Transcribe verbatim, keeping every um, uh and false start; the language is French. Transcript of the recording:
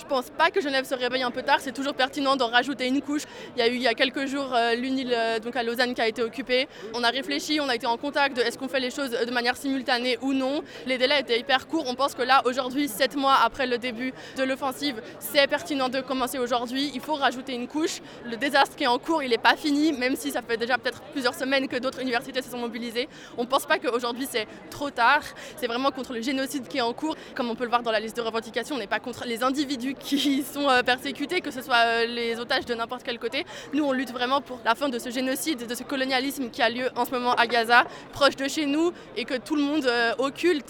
pense pas que Genève se réveille un peu tard, c'est toujours pertinent d'en rajouter une couche. Il y a eu il y a quelques jours euh, l'une île euh, donc à Lausanne qui a été occupée. On a réfléchi, on a été en contact de est-ce qu'on fait les choses de manière simultanée ou non. Les délais étaient hyper courts. On pense que là, aujourd'hui, sept mois après le début de l'offensive, c'est pertinent de commencer aujourd'hui. Il faut rajouter une couche. Le désastre qui est en cours, il n'est pas fini, même si ça fait déjà peut-être plusieurs semaines que d'autres universités se sont mobilisées. On ne pense pas qu'aujourd'hui c'est trop tard. C'est vraiment contre le génocide qui est en cours. Comme on peut le voir dans la liste de revendications, on n'est pas contre les individus qui sont euh, persécutés, que ce soit euh, les otages de n'importe quel côté. Nous, on lutte vraiment pour la fin de ce génocide, de ce colonialisme qui a lieu en ce moment à Gaza, proche de chez nous, et que tout le monde euh, occulte.